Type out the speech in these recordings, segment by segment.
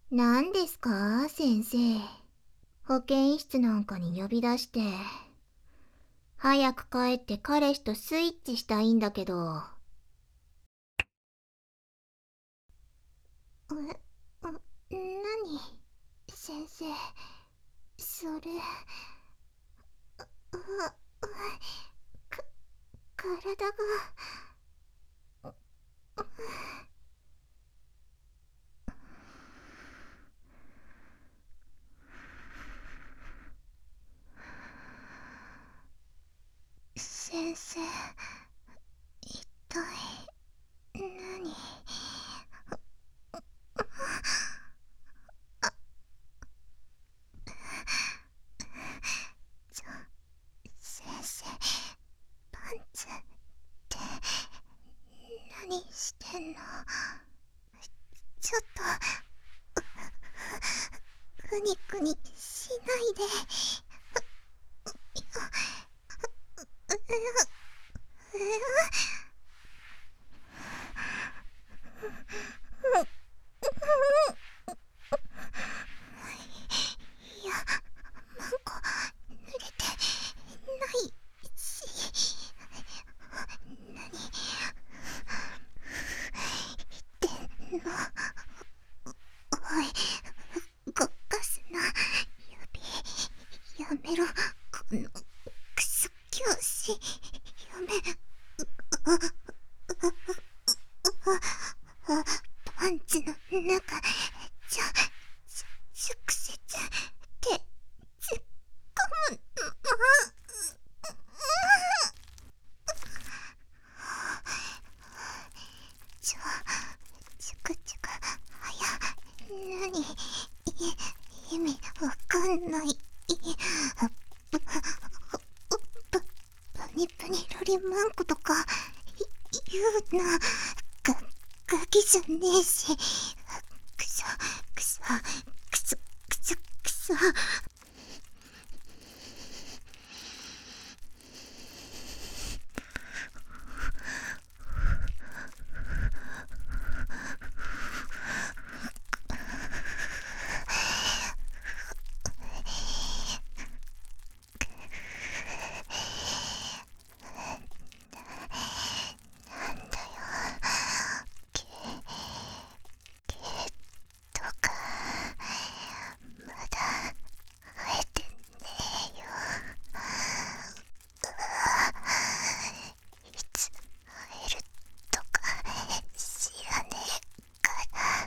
何ですか、先生。保健室なんかに呼び出して。早く帰って彼氏とスイッチしたいんだけど。何先生、それ、あ、か、体が、先生、一体、何？ちょ、先生、パンツって何してんの？ちょっと、くにくにしないで。いや、マンコ濡れてないし。何言ってんの？おい、動かすな。指、やめろ。このクソ教師。やめ、パンツの中、ちょ、直接、手、突っ込むの？ちょ、ちょくちょく、何？意味わかんない。パニパニロリマンコとか言うな。ガキじゃねえし。くそくそくそくそくそ。なんだよ、毛とかまだ生えてねえよ。いつ生えるとか知らねえから。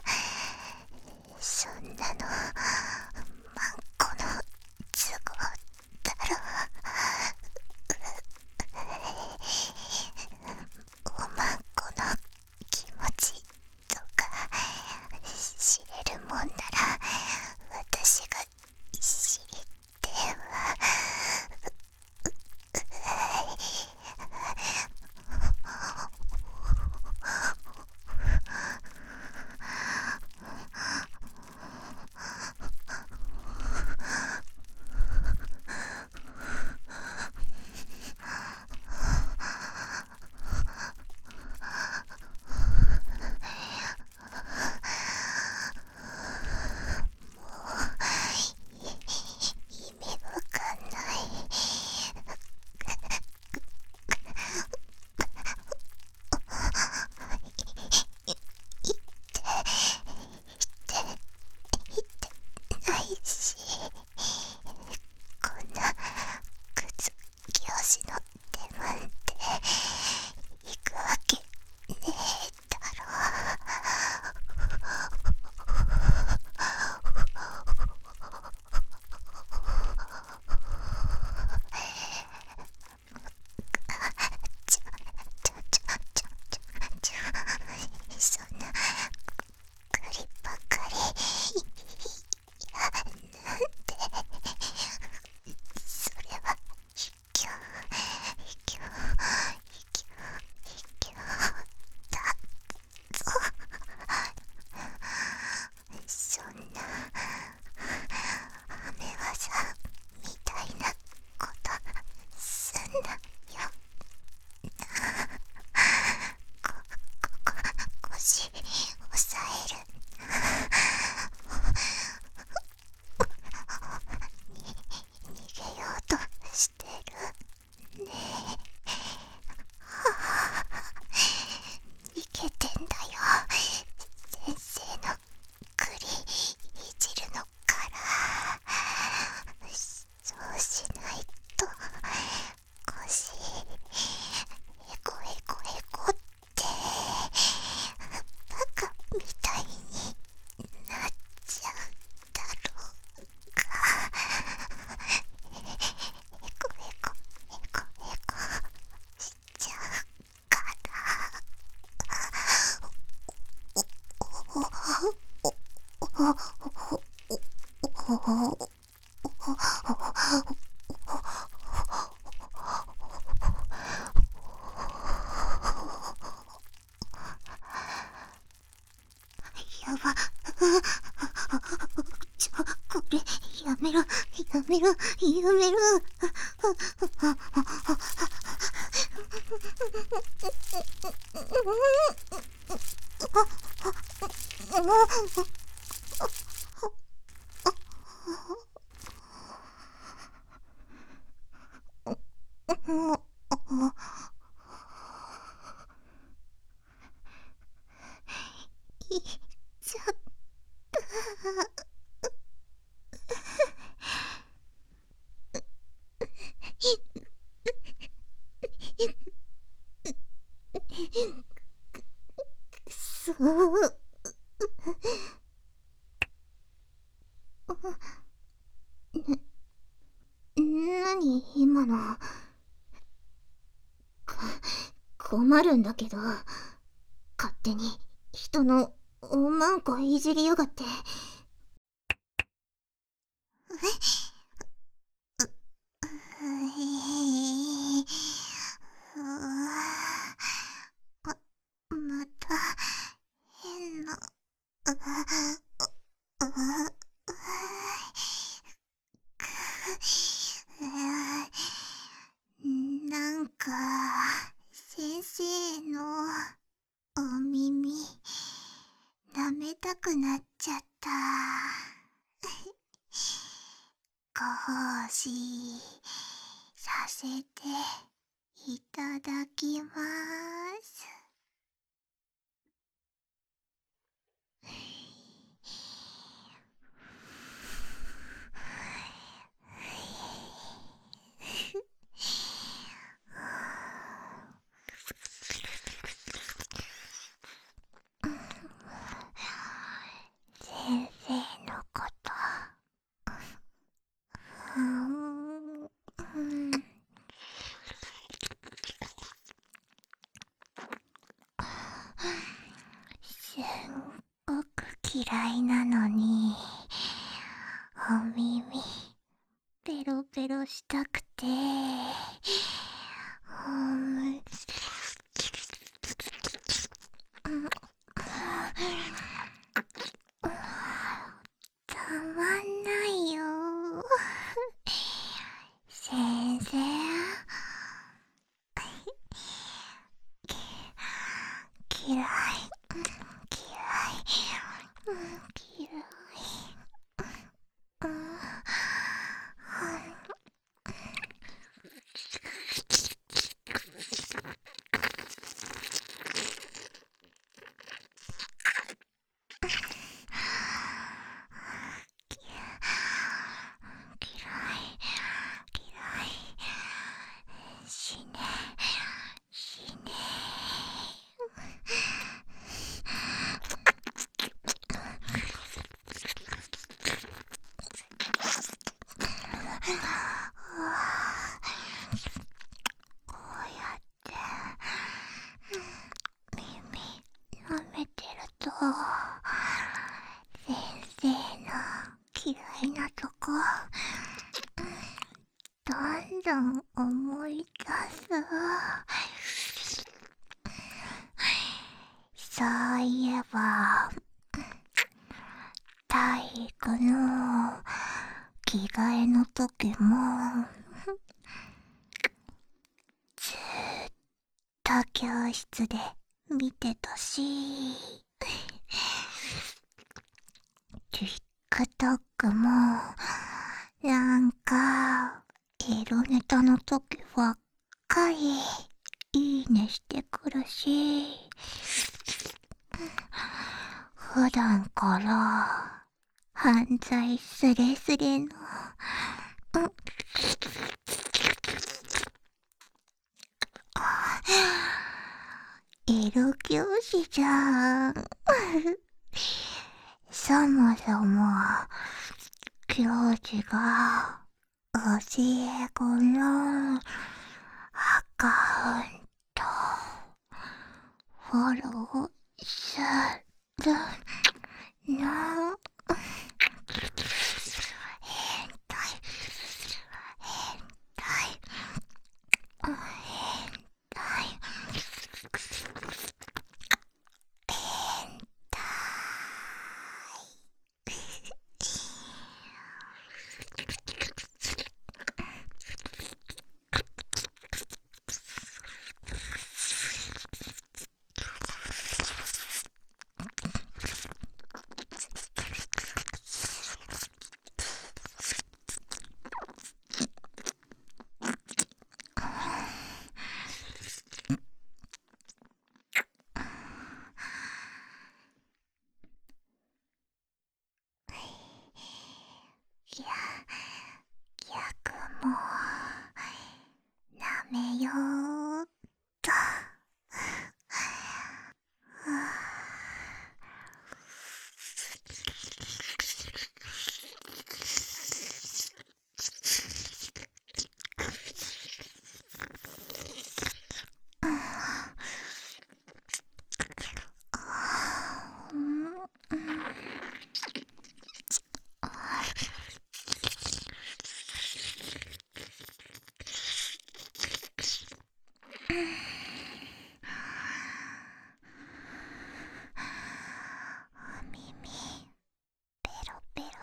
そんなのマンコの都合だろ。おまんこの気持ちとか知れるもんなら私が知りてえわ。 やば。これ、やめろ、やめろ、やめろ。いっちゃった。そう。なに今の。困るんだけど、勝手に人のおまんこいじりやがって。また変な。なんか先生のお耳舐めたくなっちゃった。ご奉仕させていただきます。先生のこと、すっごく嫌いなのに、お耳ペロペロしたくて、たまんないよ。先生、嫌い、嫌い、嫌い。死ね、死ね。こうやって耳舐めてると、先生の嫌いなとこどんどん思い出す。そういえば体育の着替えの時もずーっと教室で見てたし、TikTok もなんかエロネタの時ばっかりいいねしてくるし、普段から犯罪スレスレのエロ教師じゃん。そもそも教授が教え子のアカウントフォローするの。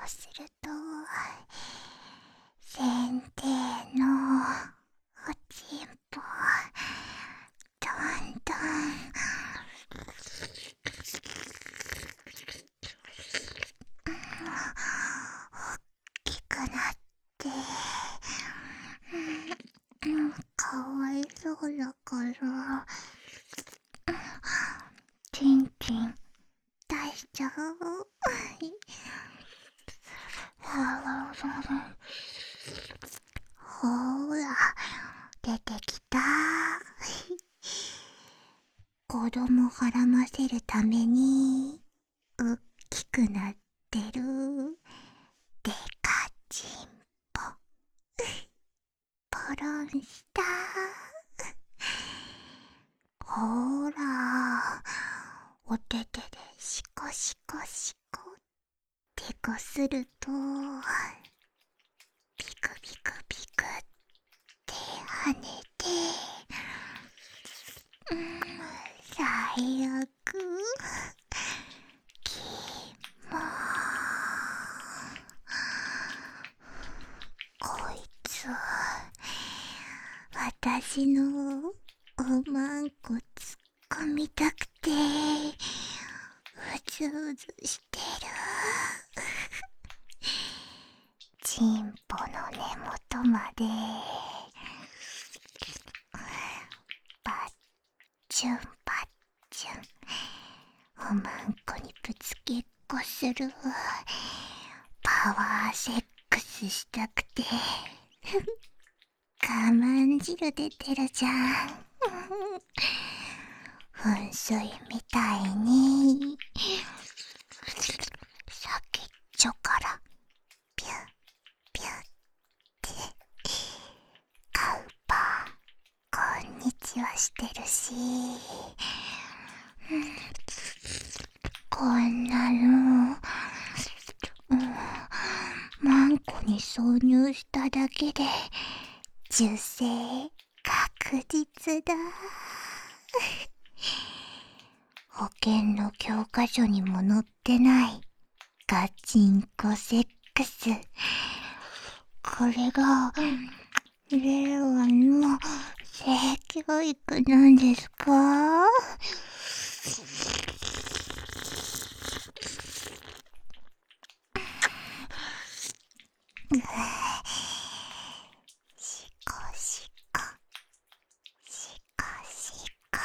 すると先生のおちんぽどんどん大きくなってかわいそうだからチンチン出しちゃう。ほら出てきた。子供絡ませるためにおっきくなってるデカチンポ。ポロンした。ほらお手手でシコシコシコってこするとピクピクピクって跳ねて、最悪。キモ。こいつ私のおまんこ突っ込みたくてうずうずしてる。チンポの根元までパッチュンパッチュンおまんこにぶつけっこする。パワーセックスしたくて我慢汁出てるじゃん。噴水みたいに先っちょからピュッピュッってカウパーこんにちはしてるし、こんなのマンコに挿入しただけで受精確実だ。保険の教科書にも載ってないガチンコセックス。これが令和の性教育なんですか？シコシコシコシコ。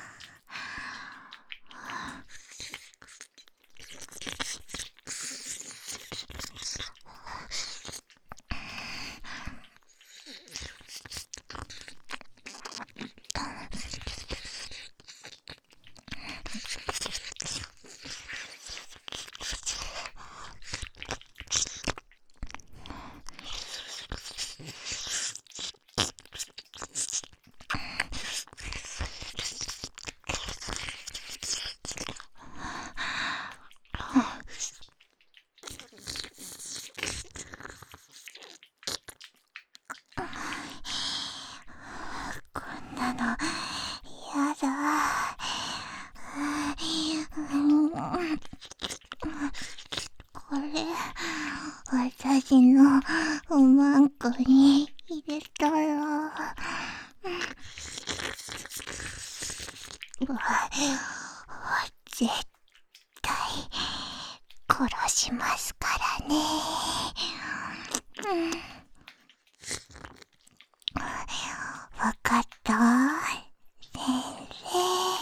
こんなのやだ。これ私のおまんこに入れたら絶対殺しますからね。わかった、先生。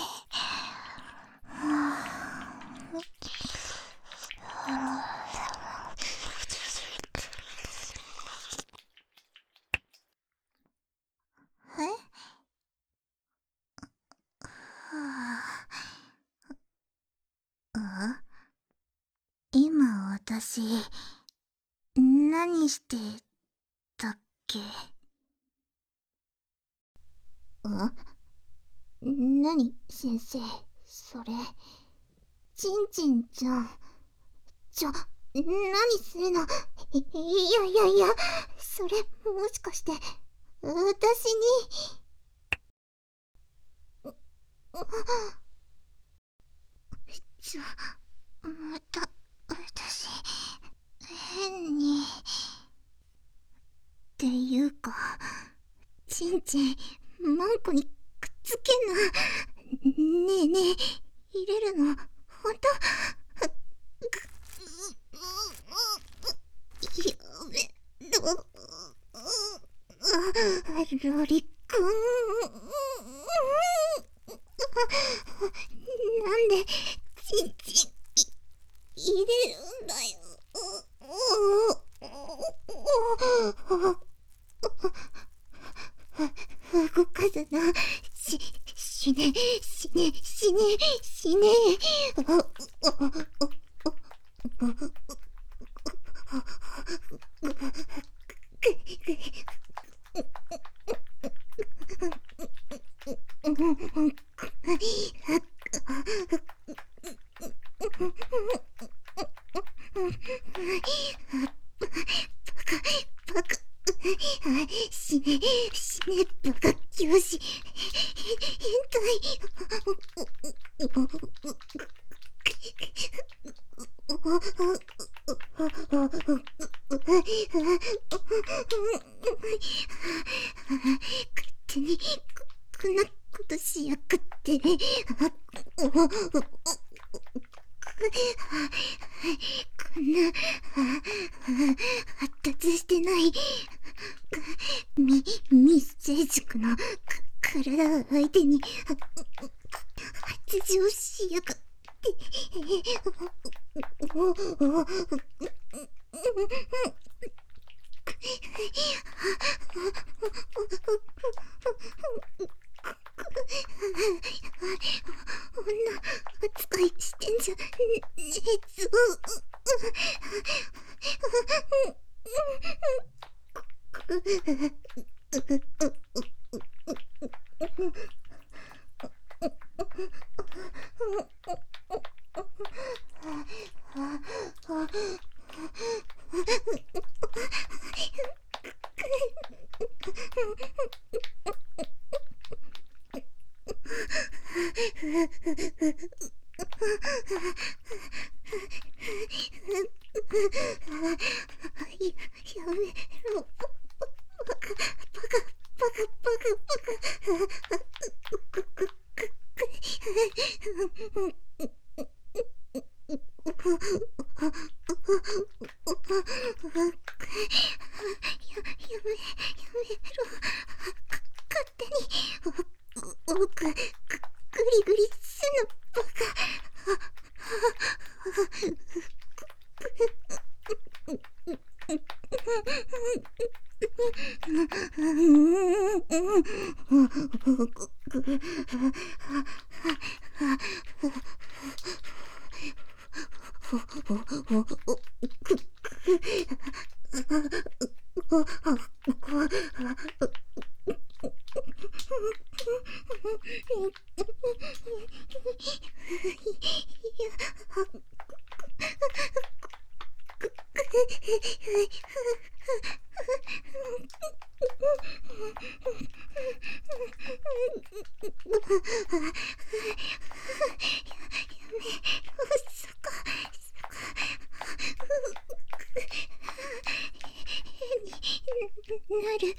今私何してたっけ？何先生それチンチンじゃん。何するの？いやそれもしかして私にまた私変ちんちんマンコにくっつけな。ねえねえ、入れるのほんと？やめろ。ロリくん。なんでちんちん入れるんだよ。動かすな。死ね死ね死ね死ね。バカ死ね死ねバカ教師変勝手にこんなことしやがって。こんな発達してない未成熟の体を相手に発情しやがって。女扱いしてんじゃねえぞ。やめろ。バカバカバカバカバカ。やめろ。勝手にグリグリすのバカ。なる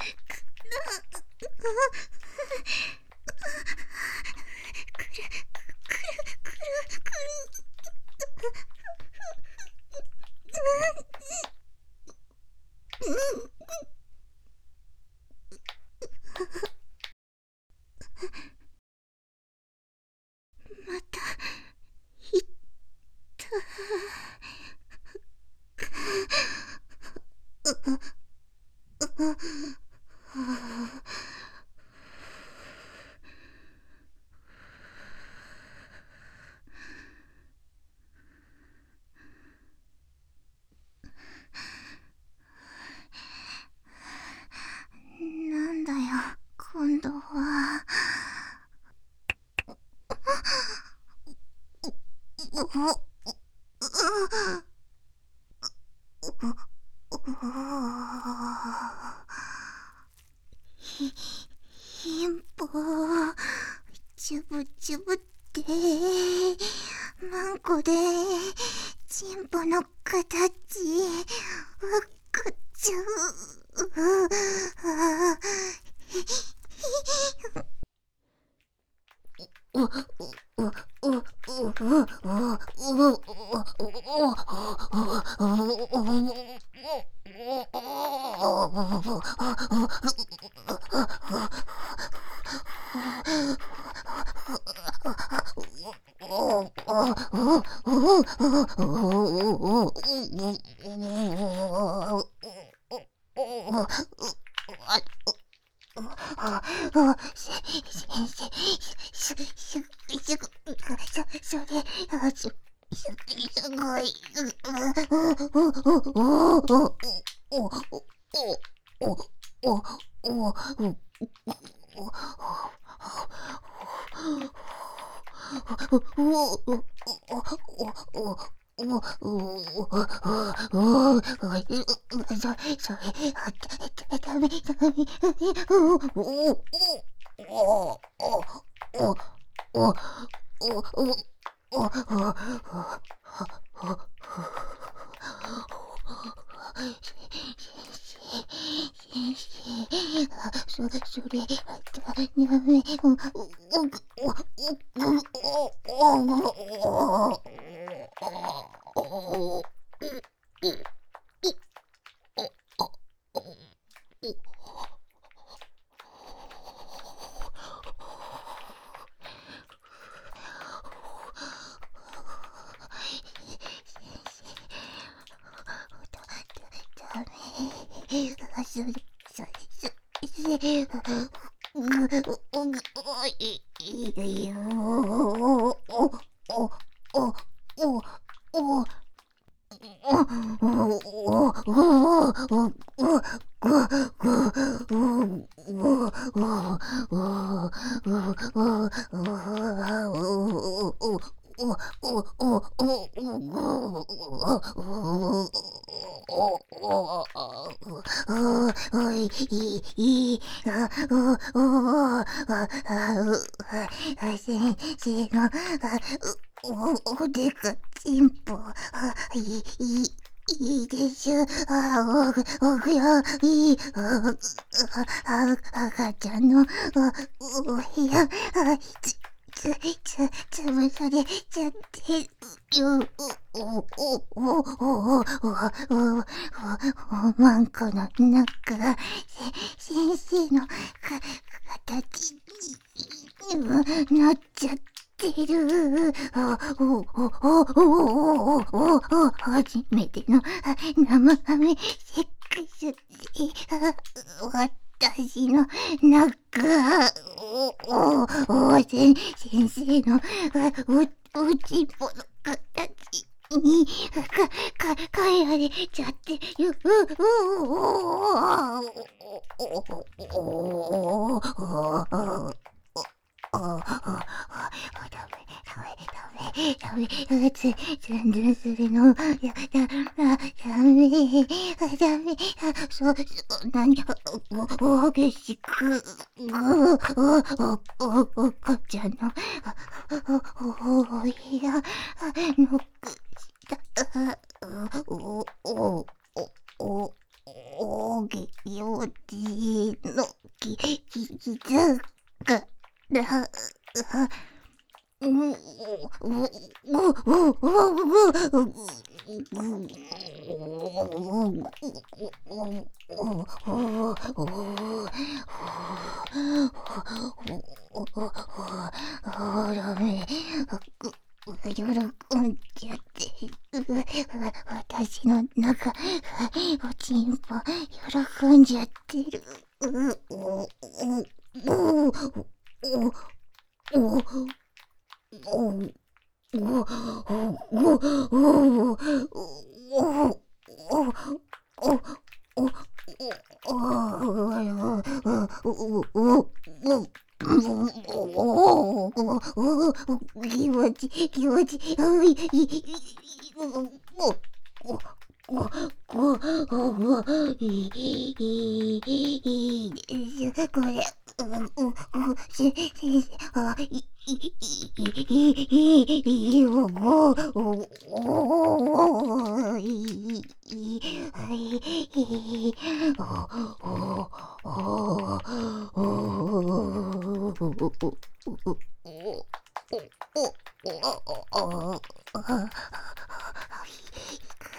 また言ったなんだよ今度は。貧乏ジュブジュブってマンコでチンポの形わかっちゃう。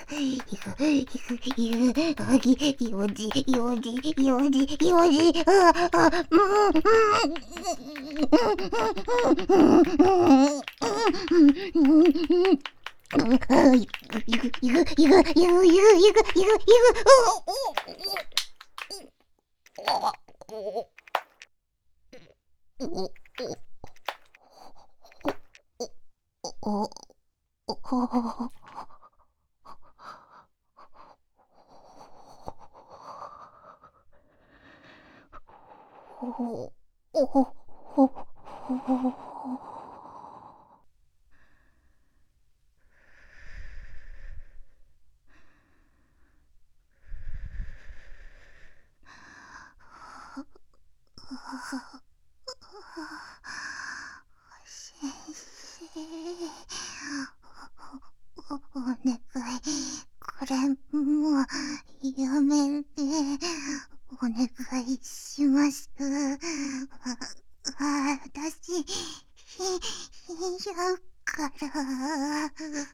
先生、お願い、これもうやめてお願いします。私、死んじゃうから。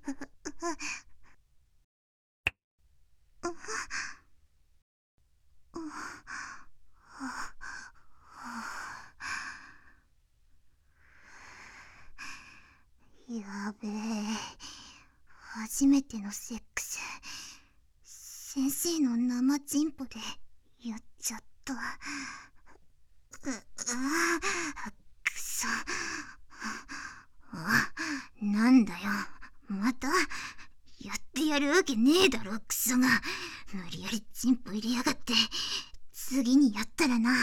やべえ、初めてのセックス、先生の生チンポでやっちゃった。くそ。なんだよ、またやってやるわけねえだろ、クソが。無理やりチンポ入れやがって。次にやったらな。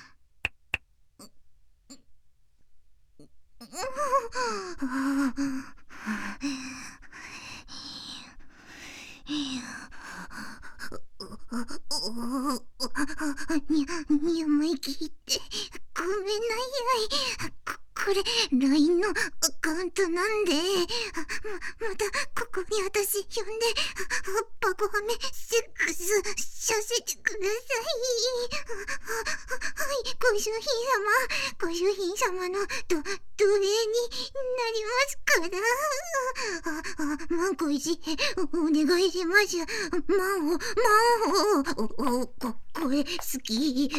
眠いきってごめんなやい。これ LINE のアカウントなんで、またここに私呼んでバコハメセックスさせてください。はい、ご主人様の奴隷になりますから。万個一お願いします。これ好き。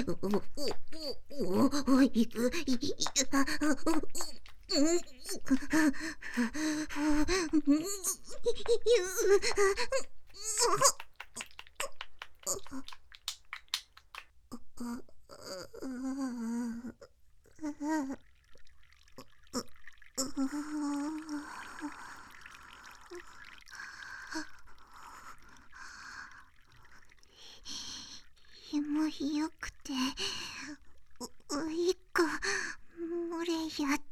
ひもよくて一個漏れやった。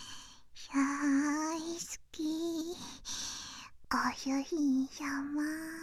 大好き、ご主人様。